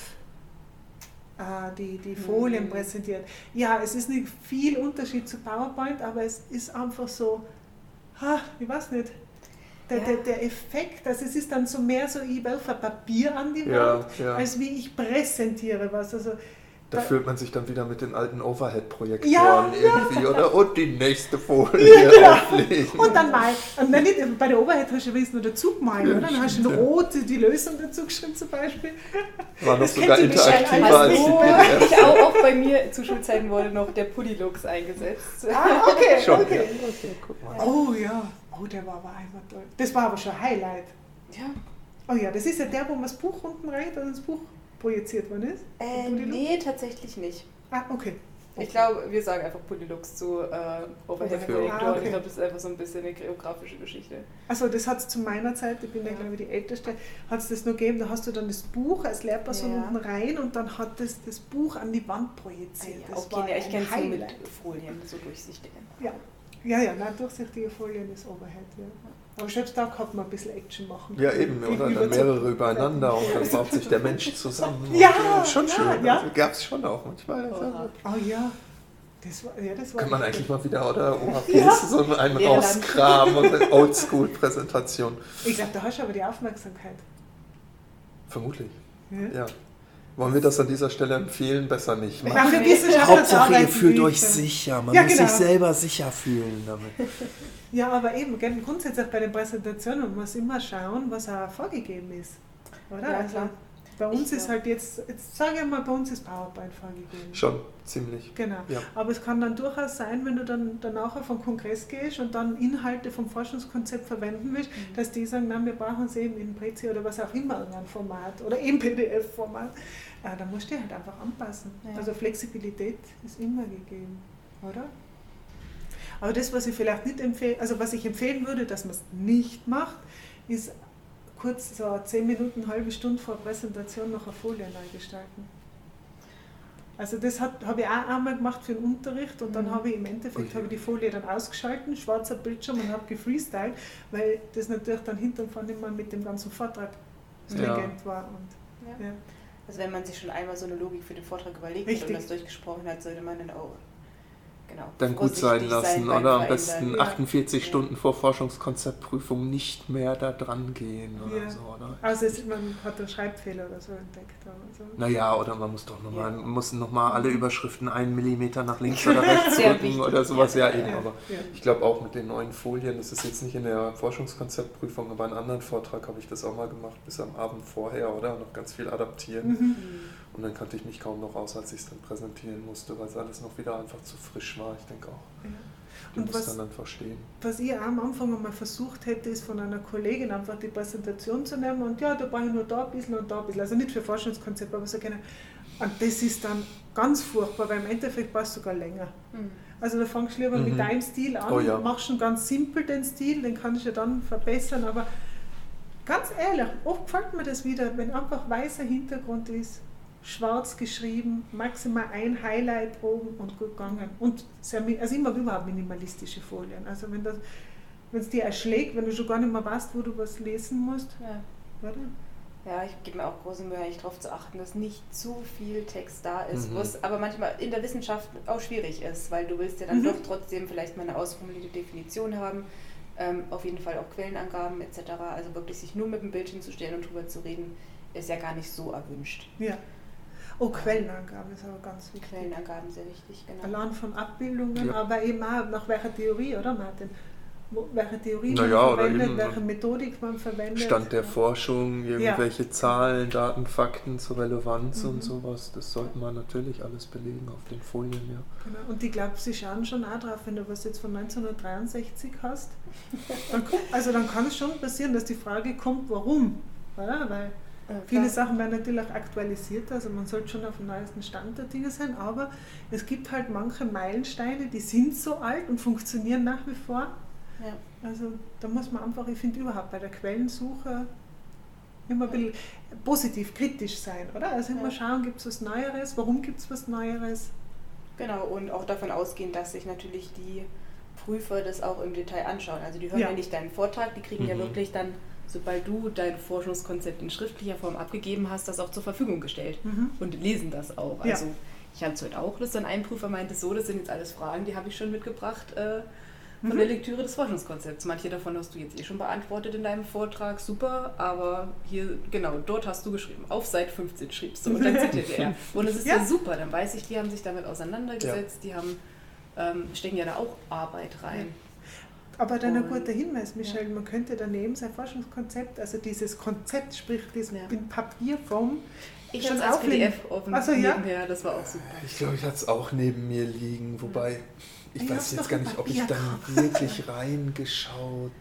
äh, die, die Folien Mhm. präsentiert. Ja, es ist nicht viel Unterschied zu PowerPoint, aber es ist einfach so, ha, ich weiß nicht, der, Ja. der, der Effekt, also es ist dann so mehr so, ich werfe ein Papier an die Ja, Wand, ja. als wie ich präsentiere was. Also, Da da- fühlt man sich dann wieder mit den alten Overhead-Projektoren Ja, irgendwie, oder? Und die nächste Folie Ja, genau. auflegen. Und dann mal, und dann nicht, bei der Oberheit hast du wenigstens nur dazu gemalt, Ja, oder? Dann hast du in stimmt, ja. Rot die Lösung dazu geschrieben zum Beispiel. War noch das sogar kennt die Michelle interaktiver als alles die so. P D F. Ich auch, auch bei mir zu Schulzeiten wurde noch der Puddilux eingesetzt. Ah, okay, Schon, okay. ja. Okay, guck mal. Oh ja, oh, der war aber einmal toll. Das war aber schon ein Highlight. Ja. Oh ja, das ist ja der, wo man das Buch unten rein und das Buch projiziert worden ist. Äh, Der Puddilux? nee, tatsächlich nicht. Ah, okay. Ich glaube, wir sagen einfach Puddilux zu äh, Overhead-Projektoren. Ah, okay. Ich glaube, das ist einfach so ein bisschen eine geografische Geschichte. Also das hat es zu meiner Zeit, ich bin ja, Ja. glaube ich die Älteste, hat es das noch gegeben, da hast du dann das Buch als Lehrperson Ja. unten rein und dann hat das das Buch an die Wand projiziert. Ah, ja, Das okay, war nee, ich ein kenne es nur mit Highlight. Folien, so durchsichtig. Ja, ja, ja, nein, durchsichtige Folien ist Overhead, ja. Aber selbst da kann man ein bisschen Action machen. Ja, eben, oder? Gegenüber Dann zu- mehrere übereinander und dann baut sich der Mensch zusammen. Ja, Und, äh, schon ja, schön. ja. Also, gab es schon auch manchmal. Also, Oh ja, das war, ja, das war kann man echt eigentlich mal wieder, oder? O H Ps, Ja. so einen Leerland. rauskramen und eine Oldschool-Präsentation. Ich glaube, da hast du aber die Aufmerksamkeit. Vermutlich, Ja. ja. Wollen wir das an dieser Stelle empfehlen? Besser nicht. Ja, Machen. für Wissenschaftsarbeiten fühlt euch nicht. sicher. Man Ja, muss genau. sich selber sicher fühlen damit. Ja, aber eben, gell, grundsätzlich bei den Präsentationen, man muss immer schauen, was auch vorgegeben ist. Oder? Ja, Also, klar. Bei uns Ich ist glaub- halt jetzt, jetzt sage ich mal, bei uns ist PowerPoint vorgegeben. Schon, ziemlich. Genau. Ja. Aber es kann dann durchaus sein, wenn du dann danach auf einen Kongress gehst und dann Inhalte vom Forschungskonzept verwenden willst, Mhm. dass die sagen, nein, wir brauchen es eben in Prezi oder was auch immer, in einem Format oder im P D F-Format. Äh, da musst du dich halt einfach anpassen. Ja. Also Flexibilität ist immer gegeben, oder? Aber das, was ich vielleicht nicht empfehle, also was ich empfehlen würde, dass man es nicht macht, ist kurz so zehn Minuten, eine halbe Stunde vor Präsentation noch eine Folie neu gestalten. Also das habe ich auch einmal gemacht für den Unterricht und dann Mhm. habe ich im Endeffekt Okay. habe ich die Folie dann ausgeschalten, schwarzer Bildschirm und habe gefreestylt, weil das natürlich dann hinten und vorne immer mit dem ganzen Vortrag Ja. stringent war. Und, Ja. ja. Also wenn man sich schon einmal so eine Logik für den Vortrag überlegt hat Richtig. und das durchgesprochen hat, sollte man dann auch genau, Dann gut sein vorsichtig lassen beim oder am Verändern. besten Ja. achtundvierzig Ja. Stunden vor Forschungskonzeptprüfung nicht mehr da dran gehen oder Ja. so, oder? Also es, man hat einen Schreibfehler oder so entdeckt. Oder so. Naja, oder man muss doch nochmal, Ja. muss noch mal alle Überschriften einen Millimeter nach links oder rechts Sehr rücken wichtig. oder sowas. Ja, Ja, eben, ja, aber ja. ich glaube auch mit den neuen Folien, das ist jetzt nicht in der Forschungskonzeptprüfung, aber in einem anderen Vortrag habe ich das auch mal gemacht, bis am Abend vorher, oder? Noch ganz viel adaptieren. Mhm. Mhm. Und dann kannte ich mich kaum noch aus, als ich es dann präsentieren musste, weil es alles noch wieder einfach zu frisch war. Ich denke auch, Ja. du Und musst was- dann einfach stehen. Was ich auch am Anfang einmal versucht hätte, ist von einer Kollegin einfach die Präsentation zu nehmen und ja, da brauche ich nur da ein bisschen und da ein bisschen. Also nicht für Forschungskonzept, aber so gerne. Und das ist dann ganz furchtbar, weil im Endeffekt brauchst du sogar länger. Mhm. Also da fangst du lieber Mhm. mit deinem Stil an, Oh ja. machst schon ganz simpel den Stil, den kannst du ja dann verbessern, aber ganz ehrlich, oft gefällt mir das wieder, wenn einfach weißer Hintergrund ist, schwarz geschrieben, maximal ein Highlight oben und gut gegangen. Und sehr, mi- also ich mag überhaupt minimalistische Folien. Also wenn das, wenn es dir erschlägt, wenn du schon gar nicht mehr weißt, wo du was lesen musst, Ja. oder? Ja, ich gebe mir auch große Mühe, eigentlich darauf zu achten, dass nicht zu viel Text da ist, Mhm. was aber manchmal in der Wissenschaft auch schwierig ist, weil du willst ja dann Mhm. doch trotzdem vielleicht mal eine ausformulierte Definition haben, ähm, auf jeden Fall auch Quellenangaben et cetera. Also wirklich sich nur mit dem Bild hinzustellen und drüber zu reden, ist ja gar nicht so erwünscht. Ja. Oh, Quellenangaben ist aber ganz wichtig. Quellenangaben sehr wichtig, genau. Allein von Abbildungen, Ja. aber eben auch nach welcher Theorie, oder Martin? Wo, welche Theorie Na man ja, oder verwendet, eben welche Methodik man verwendet. Stand der Ja. Forschung, irgendwelche Zahlen, Daten, Fakten zur Relevanz Mhm. und sowas, das sollte man natürlich alles belegen auf den Folien, ja. Genau. Und ich glaube, sie schauen schon auch drauf, wenn du was jetzt von neunzehnhundertdreiundsechzig hast. Dann, also dann kann es schon passieren, dass die Frage kommt, warum? Oder? Weil Ja, viele klar. Sachen werden natürlich auch aktualisiert, also man sollte schon auf dem neuesten Stand der Dinge sein, aber es gibt halt manche Meilensteine, die sind so alt und funktionieren nach wie vor. Ja. Also da muss man einfach, ich finde überhaupt bei der Quellensuche immer ein bisschen positiv, kritisch sein, oder? Also immer Ja. schauen, gibt es was Neueres, warum gibt es was Neueres? Genau, und auch davon ausgehen, dass sich natürlich die Prüfer das auch im Detail anschauen. Also die hören ja, Ja. nicht deinen Vortrag, die kriegen ja Mhm. wirklich dann, sobald du dein Forschungskonzept in schriftlicher Form abgegeben hast, das auch zur Verfügung gestellt Mhm. und lesen das auch. Ja. Also ich hatte es heute auch, dass dann ein Prüfer meinte, so, das sind jetzt alles Fragen, die habe ich schon mitgebracht äh, von Mhm. der Lektüre des Forschungskonzepts. Manche davon hast du jetzt eh schon beantwortet in deinem Vortrag, super, aber hier, genau, dort hast du geschrieben, auf Seite fünfzehn schriebst du und dann zitierte er. Und es ist ja. Ja. super, dann weiß ich, die haben sich damit auseinandergesetzt, die haben, ähm, stecken ja da auch Arbeit rein. Aber dann ein Und- guter Hinweis, Michelle, man könnte daneben sein Forschungskonzept, also dieses Konzept, sprich das Ja. in Papierform, Ich schon schon als auflegen. P D F offen Ach so, ja? nebenher, das war auch super. Ich glaube, ich hatte es auch neben mir liegen, wobei ich Ich weiß hab's jetzt doch gar nicht, ob ich ja. dann wirklich reingeschaut.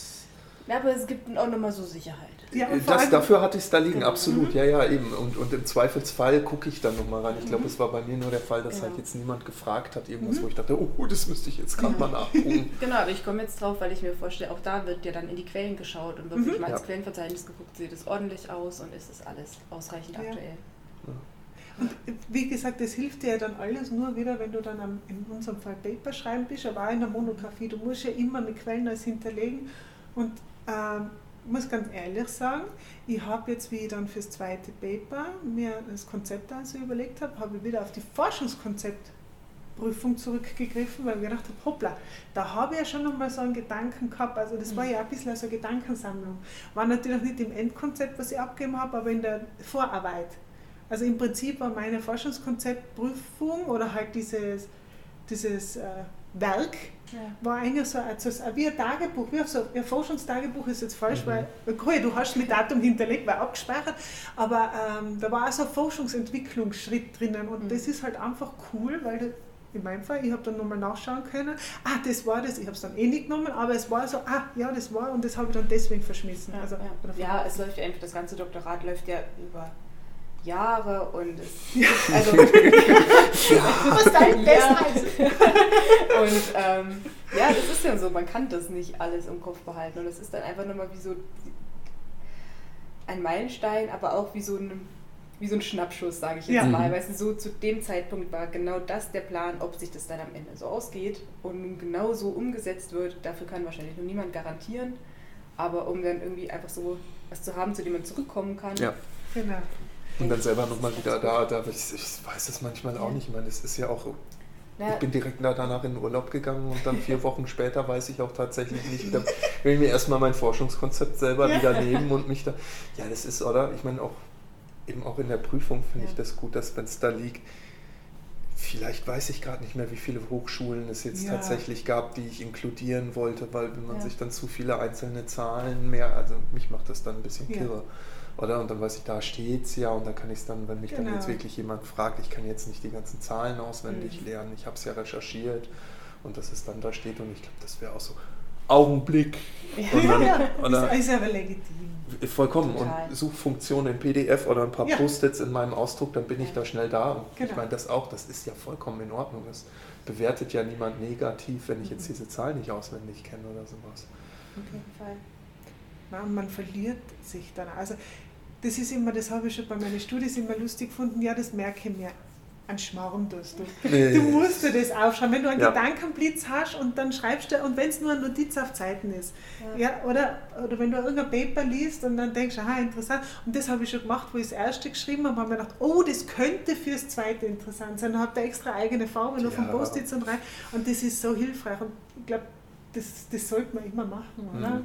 Ja, aber es gibt auch nochmal so Sicherheit. Ja, und vor Das, allem- dafür hatte ich es da liegen, Genau. absolut, Mhm. ja, ja, eben. Und, und im Zweifelsfall gucke ich dann nochmal rein. Ich glaube, Mhm. es war bei mir nur der Fall, dass Genau. halt jetzt niemand gefragt hat, irgendwas, Mhm. wo ich dachte, oh, das müsste ich jetzt gerade Ja. mal nachgucken. Genau, aber ich komme jetzt drauf, weil ich mir vorstelle, auch da wird ja dann in die Quellen geschaut und wirklich Mhm. mal ins Ja. Quellenverzeichnis geguckt, sieht es ordentlich aus und ist das alles ausreichend Ja. aktuell. Und wie gesagt, das hilft dir ja dann alles nur wieder, wenn du dann am, in unserem Fall Paper schreiben bist, aber auch in der Monographie. Du musst ja immer mit Quellen alles hinterlegen. Und ähm, ich muss ganz ehrlich sagen, ich habe jetzt, wie ich dann fürs zweite Paper mir das Konzept also überlegt habe, habe ich wieder auf die Forschungskonzeptprüfung zurückgegriffen, weil ich gedacht habe, hoppla, da habe ich ja schon einmal so einen Gedanken gehabt. Also das war ja ein bisschen so eine Gedankensammlung. War natürlich nicht im Endkonzept, was ich abgegeben habe, aber in der Vorarbeit. Also im Prinzip war meine Forschungskonzeptprüfung oder halt dieses, dieses äh, Werk, Ja. war eigentlich so, also wie ein Tagebuch, wie so ein Forschungstagebuch ist jetzt falsch, mhm. weil okay, du hast mit Datum hinterlegt, weil abgespeichert, aber ähm, da war auch so ein Forschungsentwicklungsschritt drinnen und mhm. das ist halt einfach cool, weil du, in meinem Fall, ich habe dann nochmal nachschauen können, ah, das war das, ich habe es dann eh nicht genommen, aber es war so, ah, ja, das war und das habe ich dann deswegen verschmissen. Ja, also, ja. ja es läuft einfach, das ganze Doktorat läuft ja über Jahre und es ja. also was dein ja. und ähm, ja, das ist ja so, man kann das nicht alles im Kopf behalten und es ist dann einfach nochmal wie so ein Meilenstein, aber auch wie so ein, wie so ein Schnappschuss, sage ich jetzt ja. mal, weißt du, so zu dem Zeitpunkt war genau das der Plan, ob sich das dann am Ende so ausgeht und nun genau so umgesetzt wird, dafür kann wahrscheinlich noch niemand garantieren, aber um dann irgendwie einfach so was zu haben, zu dem man zurückkommen kann. Ja. Genau. Und dann selber nochmal wieder da, da ich, ich weiß das manchmal auch nicht, ich meine, es ist ja auch, ich bin direkt danach in den Urlaub gegangen und dann vier Wochen später weiß ich auch tatsächlich nicht, da will ich mir erstmal mein Forschungskonzept selber wieder nehmen und mich da, ja das ist, oder, ich meine auch, eben auch in der Prüfung finde ich das gut, dass wenn es da liegt, vielleicht weiß ich gerade nicht mehr, wie viele Hochschulen es jetzt ja. tatsächlich gab, die ich inkludieren wollte, weil wenn man ja. sich dann zu viele einzelne Zahlen mehr, also mich macht das dann ein bisschen ja. kirre. Oder? Und dann weiß ich, da steht's ja und dann kann ich es dann, wenn mich genau. dann jetzt wirklich jemand fragt, ich kann jetzt nicht die ganzen Zahlen auswendig mhm. lernen, ich habe es ja recherchiert und dass es dann da steht und ich glaube, das wäre auch so Augenblick. Ja, und dann, ja, oder, das ist aber legitim. Vollkommen. Total. Und Suchfunktion in P D F oder ein paar ja. Post-its in meinem Ausdruck, dann bin ich da schnell da. Und genau. ich meine, das auch, das ist ja vollkommen in Ordnung. Das bewertet ja niemand negativ, wenn ich jetzt diese Zahl nicht auswendig kenne oder sowas. Auf jeden Fall. Na, man verliert sich dann. Also das ist immer, das habe ich schon bei meinen Studien immer lustig gefunden, ja, das merke ich mir. Ein Schmarrn tust du. Nee. Du musst dir das aufschreiben. Wenn du einen ja. Gedankenblitz hast und dann schreibst du, und wenn es nur eine Notiz auf Zeiten ist, ja. ja, oder, oder wenn du irgendein Paper liest und dann denkst, aha, interessant, und das habe ich schon gemacht, wo ich das erste geschrieben habe, habe ich mir gedacht, oh, das könnte fürs zweite interessant sein. Dann habe ich extra eigene Farbe, nur ja. von Post-its und rein, und das ist so hilfreich und ich glaube, das, das sollte man immer machen, oder? Mhm.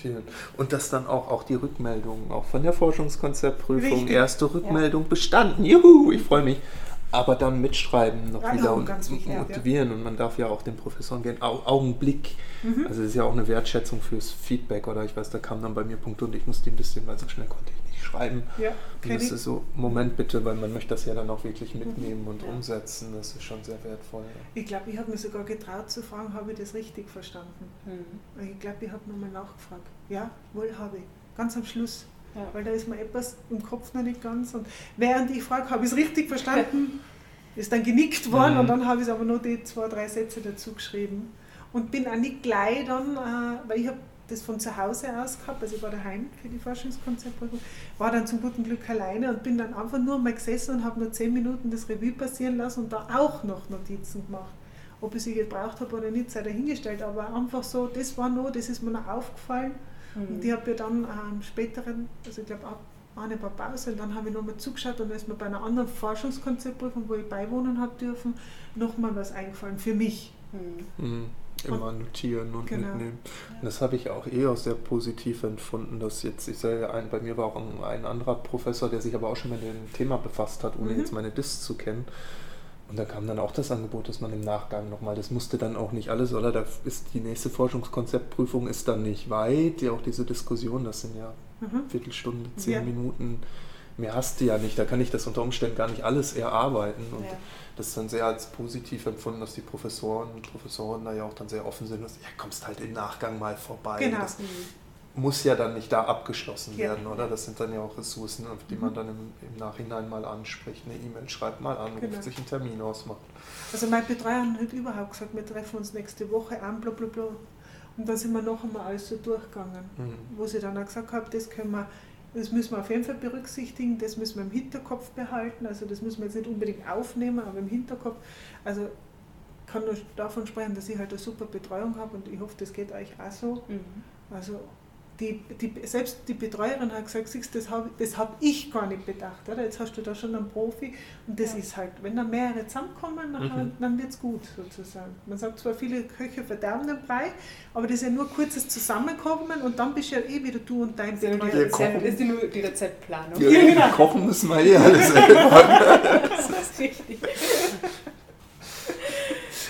Und das dann auch, auch die Rückmeldungen, auch von der Forschungskonzeptprüfung, Richtig. erste Rückmeldung ja. bestanden, juhu, ich freue mich. Aber dann mitschreiben noch ja, wieder und wichtig, motivieren ja. und man darf ja auch den Professoren gehen, Au- Augenblick, mhm. also das ist ja auch eine Wertschätzung fürs Feedback oder ich weiß, da kam dann bei mir Punkte und ich musste ein bisschen, weil so schnell konnte ich nicht schreiben. Ja, und das ist so, Moment bitte, weil man möchte das ja dann auch wirklich mitnehmen mhm. und ja. umsetzen, das ist schon sehr wertvoll. Ja. Ich glaube, ich habe mir sogar getraut zu fragen, habe ich das richtig verstanden? Mhm. Ich glaube, ich habe nochmal nachgefragt. Ja, wohl habe ich. Ganz am Schluss. Ja. Weil da ist mir etwas im Kopf noch nicht ganz. Und während ich frage, habe ich es richtig verstanden, ist dann genickt worden mhm. und dann habe ich aber nur die zwei, drei Sätze dazu geschrieben. Und bin auch nicht gleich dann, äh, weil ich habe das von zu Hause aus gehabt, also ich war daheim für die Forschungskonzeptprüfung, war dann zum guten Glück alleine und bin dann einfach nur mal gesessen und habe nur zehn Minuten das Revue passieren lassen und da auch noch Notizen gemacht. Ob ich sie gebraucht habe oder nicht, sei dahingestellt, aber einfach so, das war noch, das ist mir noch aufgefallen. Mhm. Und ich habe ja dann am ähm, späteren, also ich glaube ab eine paar Pause und dann habe ich nochmal zugeschaut und da ist mir bei einer anderen Forschungskonzeptprüfung, wo ich beiwohnen habe dürfen, nochmal was eingefallen für mich. Mhm. Mhm. Immer und, notieren und genau. mitnehmen. Und das habe ich auch eh auch sehr positiv empfunden, dass jetzt, ich sage, ein, bei mir war auch ein, ein anderer Professor, der sich aber auch schon mit dem Thema befasst hat, ohne mhm. jetzt meine Dis zu kennen. Und da kam dann auch das Angebot, dass man im Nachgang nochmal, das musste dann auch nicht alles, oder? Da ist die nächste Forschungskonzeptprüfung ist dann nicht weit, ja auch diese Diskussion, das sind ja mhm. Viertelstunde, zehn ja. Minuten, mehr hast du ja nicht, da kann ich das unter Umständen gar nicht alles erarbeiten. Und ja. das ist dann sehr als positiv empfunden, dass die Professoren und Professoren da ja auch dann sehr offen sind, dass ja, kommst halt im Nachgang mal vorbei. Genau. Das muss ja dann nicht da abgeschlossen ja. werden, oder? Das sind dann ja auch Ressourcen, auf die mhm. man dann im, im Nachhinein mal anspricht, eine E-Mail schreibt, mal an, genau. ruft sich einen Termin ausmacht. Also mein Betreuer hat überhaupt gesagt, wir treffen uns nächste Woche an, bla bla bla. Und dann sind wir noch einmal alles so durchgegangen, mhm. wo sie dann auch gesagt haben, das können wir, das müssen wir auf jeden Fall berücksichtigen, das müssen wir im Hinterkopf behalten, also das müssen wir jetzt nicht unbedingt aufnehmen, aber im Hinterkopf, also ich kann nur davon sprechen, dass ich halt eine super Betreuung habe und ich hoffe, das geht euch auch so. Mhm. Also Die, die, selbst die Betreuerin hat gesagt, siehst, das habe das hab ich gar nicht bedacht. Oder? Jetzt hast du da schon einen Profi und das ja. ist halt, wenn da mehrere zusammenkommen, dann, mhm. dann wird es gut sozusagen. Man sagt zwar, viele Köche verderben den Brei, aber das ist ja nur kurzes Zusammenkommen und dann bist du ja eh wieder du und dein Betreuer. Das Rezept, ist nur die Rezeptplanung. Ja, ja, genau. Kochen müssen wir eh alles selber. Das ist richtig.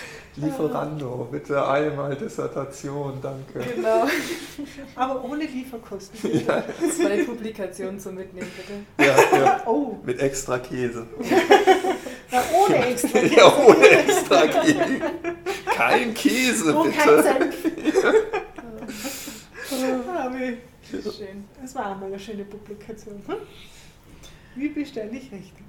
Lieferando, bitte einmal Dissertation, danke. Genau. Aber ohne Lieferkosten. Ja. Zwei Publikationen zum Mitnehmen, bitte. Ja, ja. Oh, Mit extra Käse. na, ohne extra Käse. Ja, ohne extra Käse. Kein Käse, Oh, bitte. kein Senf. Ah, wie Schön. Das war einmal eine schöne Publikation. Hm? Wie bestelle ich richtig?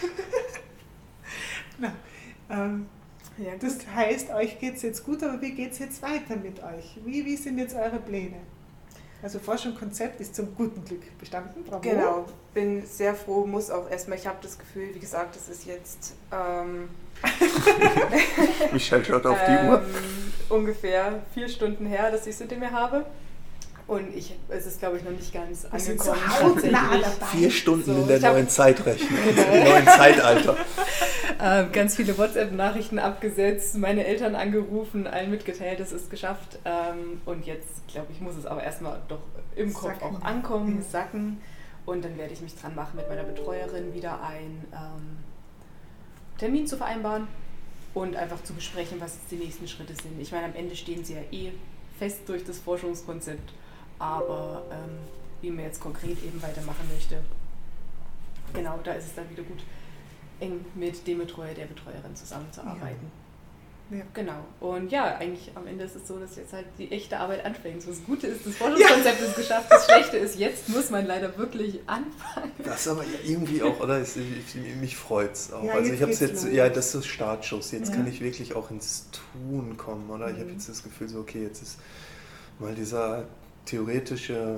Na, ähm, Ja, gut. das heißt, euch geht es jetzt gut, aber wie geht es jetzt weiter mit euch? Wie, wie sind jetzt eure Pläne? Also Forschungskonzept ist zum guten Glück bestanden. Bravo. Genau, bin sehr froh, muss auch erstmal, ich habe das Gefühl, wie gesagt, das ist jetzt ähm, Michelle schaut auf die ähm, Uhr. ungefähr vier Stunden her, dass ich es hinter mir habe. Und ich, es ist, glaube ich, noch nicht ganz Wir sind angekommen. so hautnah tatsächlich. dabei. Vier Stunden So, in der ich hab- neuen Zeitrechnung, im neuen Zeitalter. Ähm, ganz viele WhatsApp-Nachrichten abgesetzt, meine Eltern angerufen, allen mitgeteilt, es ist geschafft. Ähm, und jetzt, glaube ich, muss es aber erstmal doch im Kopf Sacken. auch ankommen, Ja. sacken. Und dann werde ich mich dran machen, mit meiner Betreuerin wieder einen ähm, Termin zu vereinbaren und einfach zu besprechen, was jetzt die nächsten Schritte sind. Ich meine, am Ende stehen sie ja eh fest durch das Forschungskonzept, aber ähm, wie man jetzt konkret eben weitermachen möchte, genau, da ist es dann wieder gut, eng mit dem Betreuer, der Betreuerin zusammenzuarbeiten. Ja. Genau. Und ja, eigentlich am Ende ist es so, dass jetzt halt die echte Arbeit anfängt. So, das Gute ist, das Forschungskonzept ist geschafft, das Schlechte ist, jetzt muss man leider wirklich anfangen. Das ist aber ja irgendwie auch, oder? Ich, ich, mich freut es auch. Ja, also jetzt ich habe es geht's jetzt, los. ja, das ist das Startschuss. Jetzt Ja. kann ich wirklich auch ins Tun kommen, oder? Ich habe Mhm. jetzt das Gefühl, so, okay, jetzt ist mal dieser theoretische,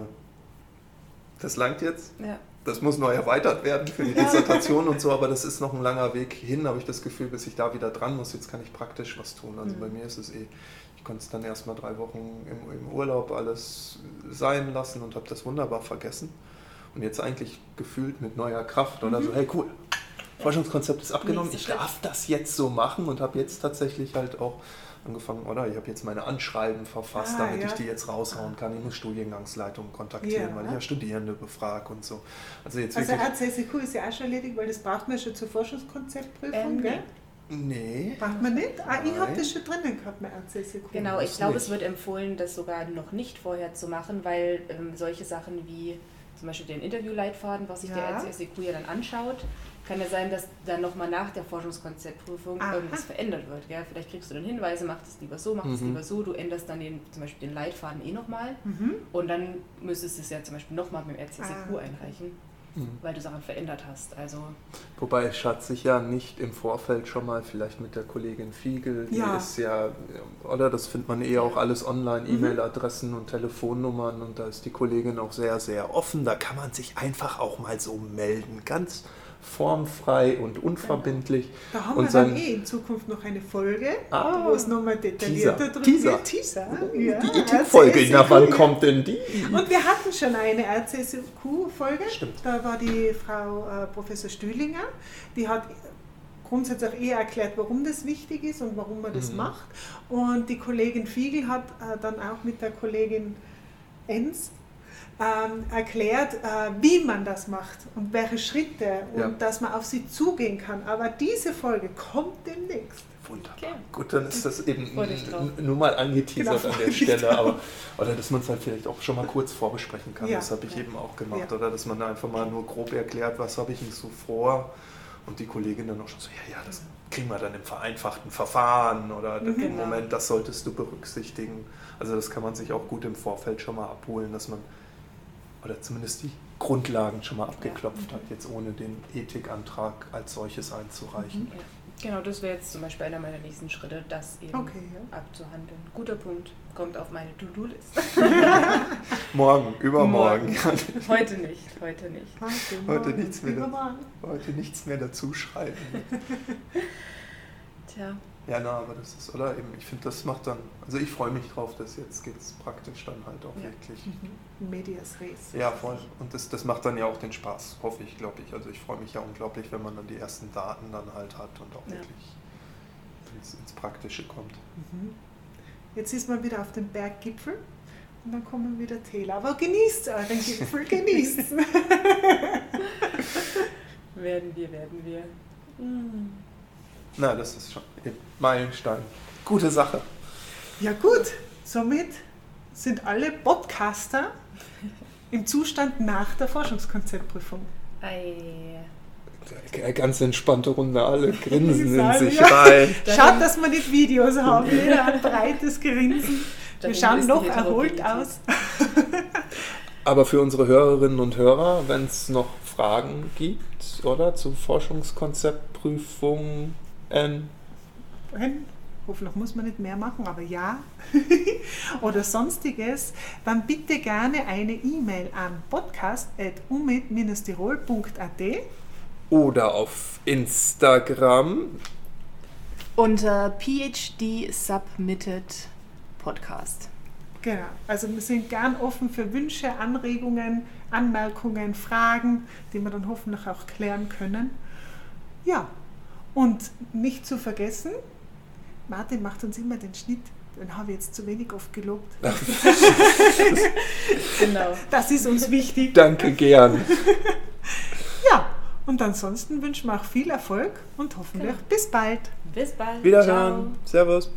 das langt jetzt. Ja. Das muss noch erweitert werden für die Dissertation und so, aber das ist noch ein langer Weg hin, habe ich das Gefühl, bis ich da wieder dran muss. Jetzt kann ich praktisch was tun. Also Mhm. bei mir ist es eh, ich konnte es dann erstmal drei Wochen im, im Urlaub alles sein lassen und habe das wunderbar vergessen. Und jetzt eigentlich gefühlt mit neuer Kraft oder Mhm. so, hey cool, Forschungskonzept ist abgenommen, Nächster ich Schritt. darf das jetzt so machen und habe jetzt tatsächlich halt auch angefangen, oder? Ich habe jetzt meine Anschreiben verfasst, Ah, damit ja. ich die jetzt raushauen kann. Ich muss Studiengangsleitungen kontaktieren, Ja. weil ich ja Studierende befrage und so. Also jetzt Also wirklich... R C S Q ist ja auch schon erledigt, weil das braucht man schon zur Forschungskonzeptprüfung, Ähm, gell? Nee. Braucht man nicht? Ah, ich habe Nein. das schon drinnen gehabt, mein R C S Q. Genau, ich muss glaube, nicht. es wird empfohlen, das sogar noch nicht vorher zu machen, weil ähm, solche Sachen wie zum Beispiel den Interviewleitfaden, was sich der Ja. R C S E Q ja dann anschaut, kann ja sein, dass dann nochmal nach der Forschungskonzeptprüfung Aha. irgendwas verändert wird. Gell? Vielleicht kriegst du dann Hinweise, mach das lieber so, mach das Mhm. lieber so, du änderst dann den, zum Beispiel den Leitfaden eh nochmal Mhm. und dann müsstest du es ja zum Beispiel nochmal mit dem R C S E Q Ah. einreichen, Mhm. weil du Sachen verändert hast. Also Wobei Schatz sich ja nicht im Vorfeld schon mal vielleicht mit der Kollegin Fiegel, die Ja. ist ja, oder das findet man eh auch alles online, Mhm. E-Mail-Adressen und Telefonnummern und da ist die Kollegin auch sehr, sehr offen. Da kann man sich einfach auch mal so melden, ganz formfrei und unverbindlich. Da haben Und wir dann sein- eh in Zukunft noch eine Folge, Ah, wo es nochmal detaillierter Teaser. drüber Teaser. geht. Teaser. Ja, Die Ethikfolge, R C S E Q, na wann ja. kommt denn die? Und wir hatten schon eine R C S Q-Folge. Stimmt. Da war die Frau äh, Professor Stühlinger, die hat grundsätzlich auch eh erklärt, warum das wichtig ist und warum man das Mhm. macht. Und die Kollegin Fiegel hat äh, dann auch mit der Kollegin Enz ähm, erklärt, äh, wie man das macht und welche Schritte und Ja. dass man auf sie zugehen kann. Aber diese Folge kommt demnächst. Wunderbar. Okay. Gut, dann ist das eben Freu dich drauf. n- nur mal angeteasert Genau, an freu der dich Stelle, drauf. aber oder dass man es halt vielleicht auch schon mal kurz vorbesprechen kann. Ja. Das habe ich Ja. eben auch gemacht, Ja. oder dass man einfach mal nur grob erklärt, was habe ich denn so vor und die Kollegin dann auch schon so, ja, ja, das kriegen wir dann im vereinfachten Verfahren oder Mhm. im Genau. Moment, das solltest du berücksichtigen. Also das kann man sich auch gut im Vorfeld schon mal abholen, dass man oder zumindest die Grundlagen schon mal abgeklopft hat, jetzt ohne den Ethikantrag als solches einzureichen. ja. Genau, das wäre jetzt zum Beispiel einer meiner nächsten Schritte, das eben Okay, ja. abzuhandeln. Guter Punkt, kommt auf meine To-Do-List. Morgen, übermorgen. Heute nicht, heute nicht. Heute, Heute morgen, nichts mehr. übermorgen. Heute nichts mehr dazu schreiben. Tja, Ja, na, aber das ist, oder eben, ich finde, das macht dann, also ich freue mich drauf, dass jetzt geht es praktisch dann halt auch Ja. wirklich. Mhm. Medias Res. Ja, voll. Und das, das macht dann ja auch den Spaß, hoffe ich, glaube ich. Also ich freue mich ja unglaublich, wenn man dann die ersten Daten dann halt hat und auch Ja. wirklich ins, ins Praktische kommt. Mhm. Jetzt ist man wieder auf dem Berggipfel und dann kommen wieder Täler. Aber genießt euren Gipfel, genießt. werden wir, werden wir. Mhm. Na, das ist schon ein Meilenstein. Gute Sache. Ja gut, somit sind alle Podcaster im Zustand nach der Forschungskonzeptprüfung. Ei. Ganz entspannte Runde, alle grinsen in Sagen, sich ja. rein. Schaut, dass wir nicht Videos haben, jeder ein breites Grinsen. Wir Dann schauen ist noch die erholt Heterogenität. aus. Aber für unsere Hörerinnen und Hörer, wenn es noch Fragen gibt, oder, zu Forschungskonzeptprüfungen, Wenn, hoffentlich muss man nicht mehr machen, aber ja, oder sonstiges, dann bitte gerne eine E-Mail an podcast at umit dash tirol punkt a t oder auf Instagram. Unter P H D Submitted Podcast. Genau, also wir sind gern offen für Wünsche, Anregungen, Anmerkungen, Fragen, die wir dann hoffentlich auch klären können. Ja, und nicht zu vergessen, Martin macht uns immer den Schnitt, den habe ich jetzt zu wenig oft gelobt. Genau. Das ist uns wichtig. Danke, gern. Ja, und ansonsten wünschen wir auch viel Erfolg und hoffentlich Genau. bis bald. Bis bald. Wiederhören. Servus.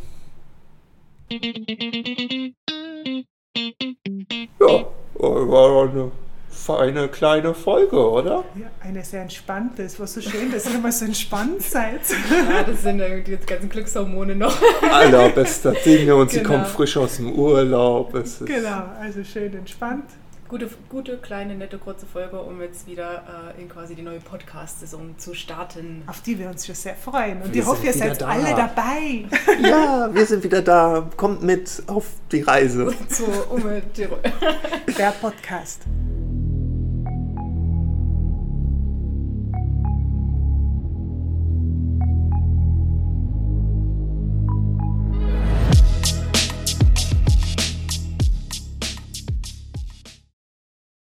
Ja, war eine feine kleine Folge, oder? Ja, eine sehr entspannte, es war so schön, dass ihr immer so entspannt seid. Ja, das sind irgendwie die ganzen Glückshormone noch. Allerbester Dinge und sie Genau. kommt frisch aus dem Urlaub. Es ist Genau, also schön entspannt. Gute, gute, kleine, nette, kurze Folge, um jetzt wieder äh, in quasi die neue Podcast-Saison zu starten. Auf die wir uns schon sehr freuen. Und Wir ich hoffe, sind ihr wieder seid da. alle dabei. Ja, wir sind wieder da. Kommt mit auf die Reise. So, um Tirol. Der Podcast.